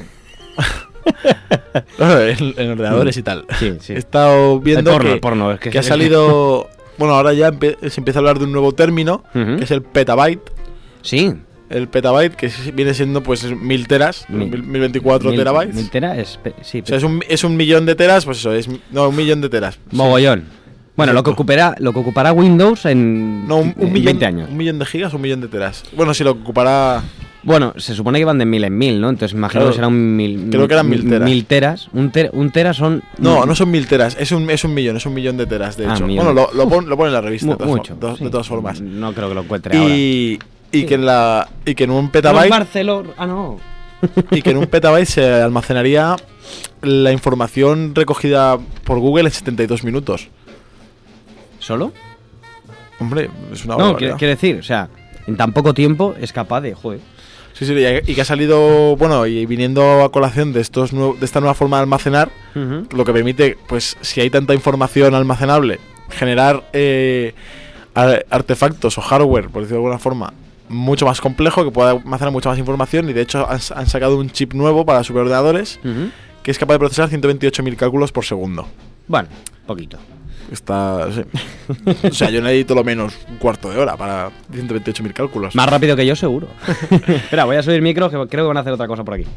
Bueno, en, en ordenadores y tal. Sí, sí. He estado viendo El porno, que, el porno, es que- que ha salido... Bueno, ahora ya empie- se empieza a hablar de un nuevo término, Ujú. que es el petabyte. Sí. El petabyte, que es- viene siendo pues mil teras, Mil- mil, mil veinticuatro Mil- terabytes. Mil tera es... pe- Sí, O sea, es un, es un millón de teras, pues eso, es... No, un millón de teras. mogollón. Bueno, lo que ocupará, lo que ocupará Windows en, No, un, un en millón, veinte años. ¿Un millón de gigas o un millón de teras? Bueno, si lo que ocupará... Bueno, se supone que van de mil en mil, ¿no? Entonces imagino Claro, que será un mil... creo que eran mil teras. Mil teras. Un, ter- un tera son... No, no son mil teras, es un, es un millón, es un millón de teras, de Ah, hecho. millón. Bueno, lo, lo, pon- lo pone en la revista, Mu- de todas, mucho. fo- de, sí. de todas formas. No creo que lo encuentre ahora. Y, y, Sí. que en la, y que en un No, petabyte Barcelona... Ah, no. y que en un petabyte se almacenaría la información recogida por Google en setenta y dos minutos. ¿Solo? Hombre, es una No, barbaridad. quiero, quiero decir, o sea, en tan poco tiempo es capaz de... Joder. Sí, sí, y que ha salido, bueno, y viniendo a colación de estos nue- de esta nueva forma de almacenar, Ujú. lo que permite, pues, si hay tanta información almacenable, generar eh, ar- artefactos o hardware, por decirlo de alguna forma, mucho más complejo, que pueda almacenar mucha más información, y de hecho han, s- han sacado un chip nuevo para superordenadores Ujú. que es capaz de procesar ciento veintiocho mil cálculos por segundo. Bueno, poquito. Está, sí. O sea, yo necesito lo menos un cuarto de hora para ciento veintiocho mil cálculos. Más rápido que yo, seguro. Espera, voy a subir micro, que creo que van a hacer otra cosa por aquí.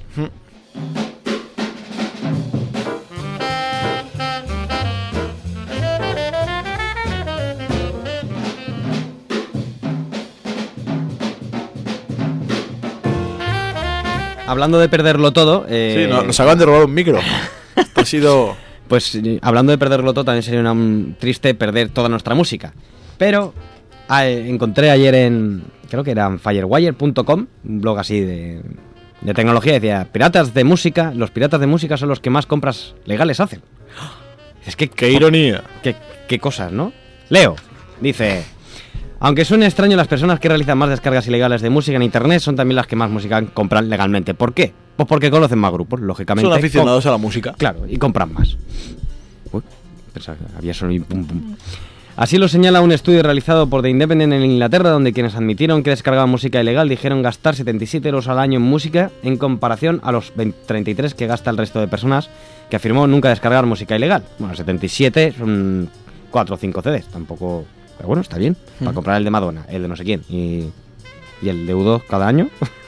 Hablando de perderlo todo... eh, Sí, no- nos acaban de robar un micro. Esto ha sido... Pues eh, hablando de perderlo todo, también sería una, un- triste perder toda nuestra música. Pero ah, eh, encontré ayer en, creo que era en firewire punto com, un blog así de, de tecnología, decía, piratas de música, los piratas de música son los que más compras legales hacen. Es que, ¡Qué ironía! qué, qué cosas, ¿no? Leo, dice... Aunque suene extraño, las personas que realizan más descargas ilegales de música en internet son también las que más música compran legalmente. ¿Por qué? Pues porque conocen más grupos, lógicamente. Son aficionados a la música. Claro, y compran más. Uy, pensaba que había sonido pum pum. Así lo señala un estudio realizado por The Independent en Inglaterra, donde quienes admitieron que descargaban música ilegal dijeron gastar setenta y siete euros al año en música en comparación a los veinte, treinta y tres que gasta el resto de personas que afirmó nunca descargar música ilegal. Bueno, setenta y siete son cuatro o cinco C Ds, tampoco... Pero bueno, está bien, para Mm. comprar el de Madonna, el de no sé quién, y, y el de U dos cada año.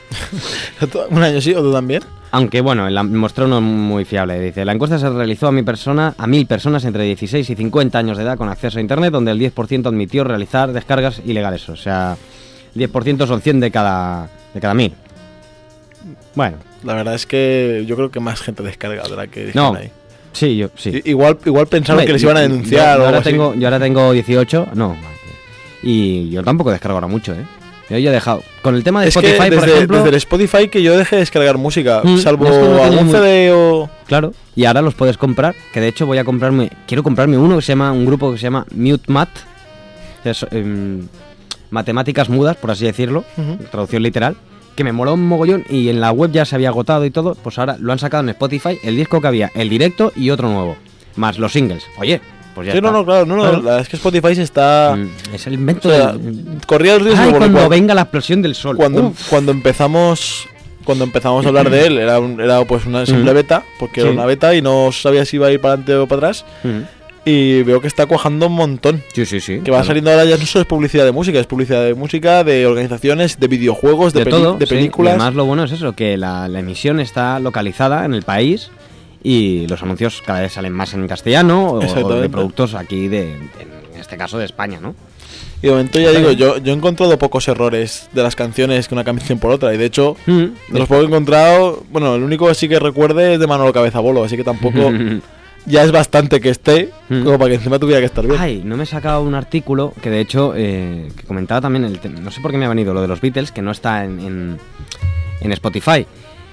¿Un año sí o tú también? Aunque bueno, la, mostró uno muy fiable. Dice, la encuesta se realizó a mi persona, a mil personas entre dieciséis y cincuenta años de edad con acceso a internet, donde el diez por ciento admitió realizar descargas ilegales. O sea, el diez por ciento son cien de cada, de cada mil. Bueno. La verdad es que yo creo que más gente descarga de la que No, dijeron ahí. sí, yo, sí. I- Igual, igual pensaron Hombre, que les iban a yo- denunciar yo, o ahora algo así. tengo, yo ahora tengo dieciocho, no. Y yo tampoco descargo ahora mucho, ¿eh? Yo ya he dejado. Con el tema de Es Spotify, que desde, por ejemplo... desde el Spotify que yo dejé de descargar música, Mm, salvo es que no tenía algún muy- C D o... Claro, y ahora los puedes comprar, que de hecho voy a comprarme, quiero comprarme uno que se llama, un grupo que se llama Mute Mat, que es, em, matemáticas mudas, por así decirlo, Ujú. traducción literal, que me moló un mogollón y en la web ya se había agotado y todo, pues ahora lo han sacado en Spotify, el disco que había, el directo y otro nuevo, más los singles. Oye, pues ya Sí, está. no, no, claro, no, no, Claro. la verdad es que Spotify se está... Mm, es el invento o sea, del... corría el riesgo Ay, porque cuando cuando, venga la explosión del sol. cuando, Uf. cuando empezamos cuando empezamos a hablar de él era, un- era pues una simple Mm. beta, porque Sí. era una beta y no sabía si iba a ir para adelante o para atrás, Mm. y veo que está cuajando un montón. Sí, sí, sí. Que va claro. saliendo ahora ya no solo es publicidad de música, es publicidad de música, de organizaciones, de videojuegos, de, de peli- todo, de sí. películas. Y además lo bueno es eso, que la, la emisión está localizada en el país y los anuncios cada vez salen más en castellano o, o Exactamente. de productos aquí, de, de- en este caso de España, ¿no? Y de momento ya Está digo, bien. yo, yo he encontrado pocos errores de las canciones que una canción por otra. Y de hecho, Mm. de los pocos que he encontrado, bueno, el único que sí que recuerde es de Manolo Cabeza Bolo, así que tampoco ya es bastante que esté, Mm. como para que encima tuviera que estar bien. Ay, no me he sacado un artículo que de hecho, eh, que comentaba también, el te- no sé por qué me ha venido lo de los Beatles, que no está en, en, en Spotify.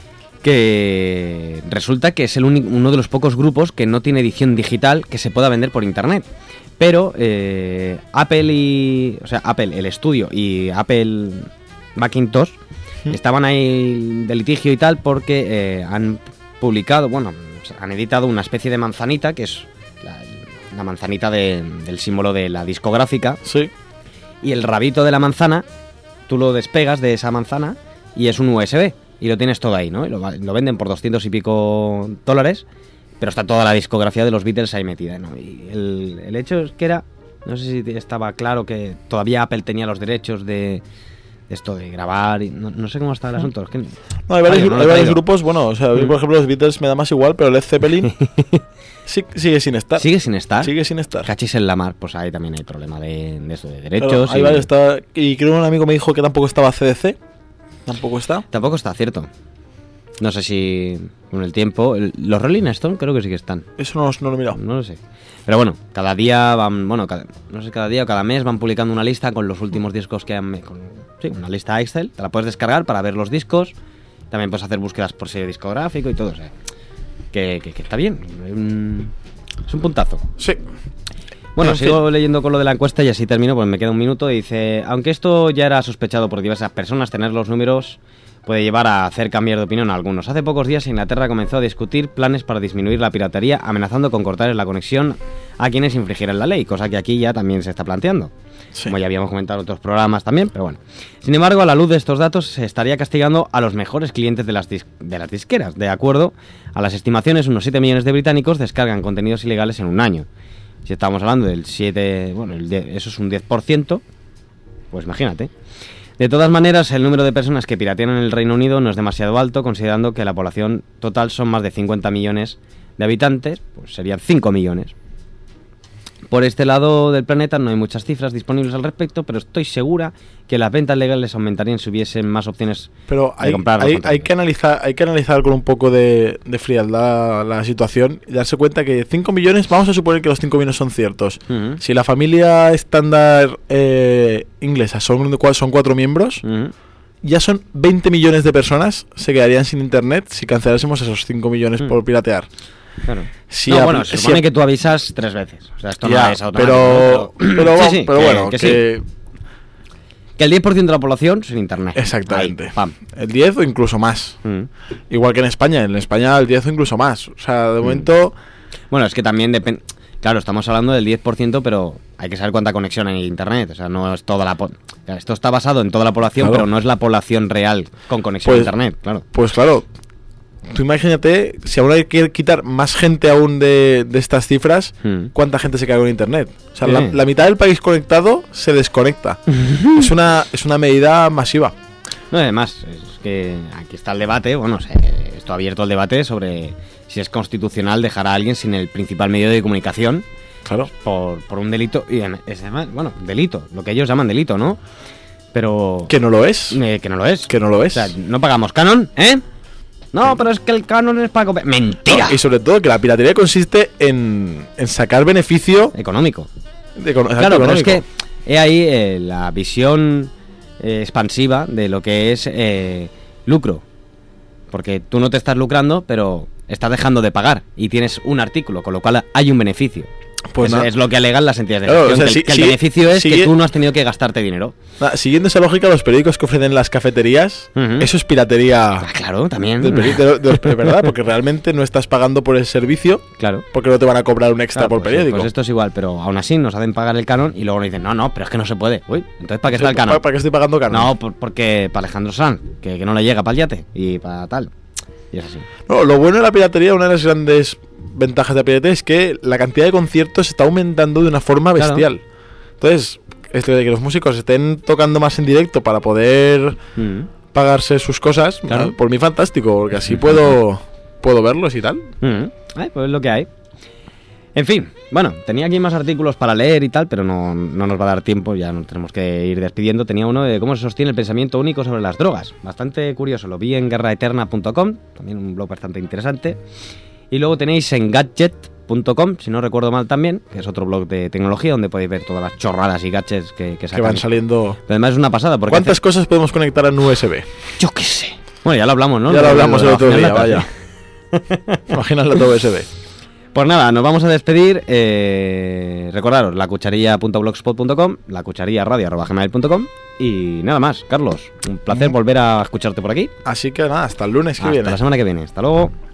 Que resulta que es el único, uno de los pocos grupos que no tiene edición digital que se pueda vender por internet. Pero eh, Apple y. O sea, Apple, el estudio y Apple Macintosh Mm. estaban ahí de litigio y tal porque eh, han publicado, bueno, han editado una especie de manzanita que es la, la manzanita de- del símbolo de la discográfica. Sí. Y el rabito de la manzana, tú lo despegas de esa manzana y es un U S B. Y lo tienes todo ahí, ¿no? Y lo, va- lo venden por doscientos y pico dólares, pero está toda la discografía de los Beatles ahí metida, ¿no? Y el, el hecho es que era, no sé si estaba claro que todavía Apple tenía los derechos de, de esto de grabar, y no, no sé cómo está el asunto. Es que, No, hay varios, Vaya, no lo hay he varios traído. grupos, bueno, o sea, a mí, Mm. por ejemplo, los Beatles me da más igual, pero Led Zeppelin sí, sigue sin estar. sigue sin estar. Sigue sin estar. Cachis en la mar, pues ahí también hay problema de, de eso, de Claro, derechos. hay y- varios, está- y creo que un amigo me dijo que tampoco estaba C D C. Tampoco está. Tampoco está cierto. No sé si con el tiempo. el- los Rolling Stone creo que sí que están. Eso no, no lo he mirado. No lo sé. Pero bueno, cada día van, bueno, cada- no sé, cada día o cada mes van publicando una lista con los últimos discos que han... Con, sí, una lista Excel, te la puedes descargar para ver los discos. También puedes hacer búsquedas por sello discográfico y todo, o sea, que, que- que está bien. Un- es un puntazo. Sí. Bueno, En sigo leyendo con lo de la encuesta y así termino, pues me queda un minuto. Y dice, aunque esto ya era sospechado por diversas personas, tener los números puede llevar a hacer cambiar de opinión a algunos. Hace pocos días Inglaterra comenzó a discutir planes para disminuir la piratería, amenazando con cortar la conexión a quienes infringieran la ley, cosa que aquí ya también se está planteando. Sí. Como ya habíamos comentado en otros programas también, pero bueno. Sin embargo, a la luz de estos datos, se estaría castigando a los mejores clientes de las, dis- de las disqueras. De acuerdo a las estimaciones, unos siete millones de británicos descargan contenidos ilegales en un año. Si estamos hablando del siete, bueno, el de- eso es un diez por ciento, pues imagínate. De todas maneras, el número de personas que piratean en el Reino Unido no es demasiado alto, considerando que la población total son más de cincuenta millones de habitantes, pues serían cinco millones. Por este lado del planeta no hay muchas cifras disponibles al respecto, pero estoy segura que las ventas legales aumentarían si hubiesen más opciones Pero de hay, comprar los hay, contenidos. hay que analizar hay que analizar con un poco de, de frialdad la situación y darse cuenta que cinco millones, vamos a suponer que los cinco millones son ciertos. Ujú, Si la familia estándar eh, inglesa son, son cuatro miembros, ujú. ya son veinte millones de personas se quedarían sin internet si cancelásemos esos cinco millones Mm. por piratear. Claro. Si no, apl- bueno, se si supone apl- que tú avisas tres veces. O sea, esto Ya, no es automático. pero, ¿no? pero, Sí, sí, pero que- bueno, que que, sí. Que el diez por ciento de la población sin internet. exactamente. Ahí, pam. El diez o incluso más. Mm. Igual que en España, en España el diez o incluso más. O sea, de Mm. momento... Bueno, es que también depende. Claro, estamos hablando del diez por ciento, pero hay que saber cuánta conexión hay en Internet. O sea, no es toda la... Po- Esto está basado en toda la población, Claro. pero no es la población real con conexión Pues- a Internet, claro. Pues claro, tú imagínate, si aún hay que quitar más gente aún de, de estas cifras, Hmm. ¿cuánta gente se cae con Internet? O sea, Sí. la, la mitad del país conectado se desconecta. es, una, es una medida masiva. No, además, es que aquí está el debate, bueno, se, esto ha abierto el debate sobre si es constitucional dejar a alguien sin el principal medio de comunicación Claro. por, por un delito, y en- es además, bueno, delito, lo que ellos llaman delito, ¿no? Pero... Que no lo es. eh, que no lo es. Que no lo O es. sea, no pagamos canon, ¿eh? No, pero es que el canon es para... comer. ¡Mentira! No, y sobre todo que la piratería consiste en, en sacar beneficio Económico. de, econo- Claro, pero es económico. que he ahí eh, la visión eh, expansiva de lo que es eh, lucro. Porque tú no te estás lucrando, pero estás dejando de pagar y tienes un artículo, con lo cual hay un beneficio. Pues es, nada. es lo que alegan las entidades de Claro, gestión, o sea, que, el- si- que el si- beneficio es sigue- que tú no has tenido que gastarte dinero. Nada, siguiendo esa lógica, los periódicos que ofrecen las cafeterías, Ujú. eso es piratería Ah, claro, también. del peri- de, lo- de los periódicos, ¿verdad? Porque realmente no estás pagando por el servicio, Claro. porque no te van a cobrar un extra Claro, por pues, sí, periódico. pues esto es igual, pero aún así nos hacen pagar el canon y luego nos dicen, no, no, pero es que no se puede. Uy, entonces ¿para qué está el canon? ¿Para, para qué estoy pagando canon? No, por- porque para Alejandro Sanz, que, que no le llega para el yate y para tal. Y es así. No, lo bueno de la piratería, una de las grandes ventajas de la piratería es que la cantidad de conciertos está aumentando de una forma Claro. bestial. Entonces, esto de que los músicos estén tocando más en directo para poder Mm. pagarse sus cosas, Claro. ah, por mí fantástico, porque así puedo puedo verlos y tal. Mm. Ay, pues es lo que hay. En fin, bueno, tenía aquí más artículos para leer y tal, pero no, no nos va a dar tiempo, ya nos tenemos que ir despidiendo. Tenía uno de cómo se sostiene el pensamiento único sobre las drogas. Bastante curioso, lo vi en guerra eterna punto com, también un blog bastante interesante. Y luego tenéis en gadget punto com, si no recuerdo mal también, que es otro blog de tecnología donde podéis ver todas las chorradas y gadgets que, que Que sacan. van saliendo. Pero además es una pasada, porque ¿Cuántas hace- cosas podemos conectar a un U S B? Yo qué sé. Bueno, ya lo hablamos, ¿no? Ya lo hablamos de el la otro día, hojalata. vaya. Imagínate la U S B. Pues nada, nos vamos a despedir. Eh, recordaros, lacucharilla punto blogspot punto com, lacucharillaradio arroba gmail punto com y nada más. Carlos, un placer volver a escucharte por aquí. Así que nada, hasta el lunes que Hasta viene. la semana que viene. Hasta luego.